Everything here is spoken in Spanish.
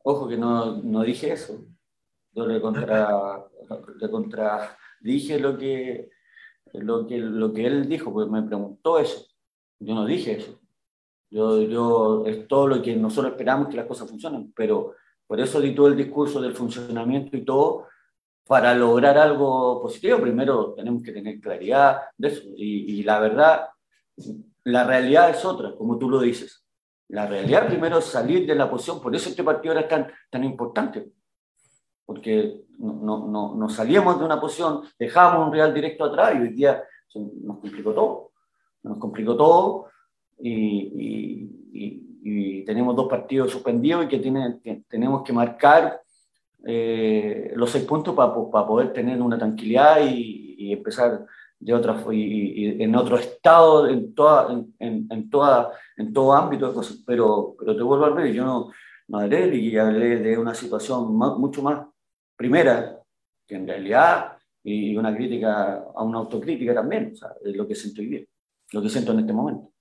Ojo que no dije eso. Yo le contradije lo que él dijo, porque me preguntó eso. Yo no dije eso. Es todo lo que nosotros esperamos que las cosas funcionen, pero por eso di todo el discurso del funcionamiento y todo, para lograr algo positivo, primero tenemos que tener claridad de eso. Y la verdad, la realidad es otra, como tú lo dices. La realidad primero es salir de la posición, por eso este partido era tan importante, porque nos salíamos de una posición, dejábamos un Real directo atrás y hoy día nos complicó todo. Nos complicó todo y tenemos dos partidos suspendidos y que tenemos que marcar los 6 puntos para poder tener una tranquilidad y empezar de otra y en otro estado en todo ámbito de cosas. Pero te vuelvo a ver, yo no hablé y hablé de una situación mucho más primera que en realidad y una crítica a una autocrítica también, o sea, es lo que siento hoy día, lo que siento en este momento.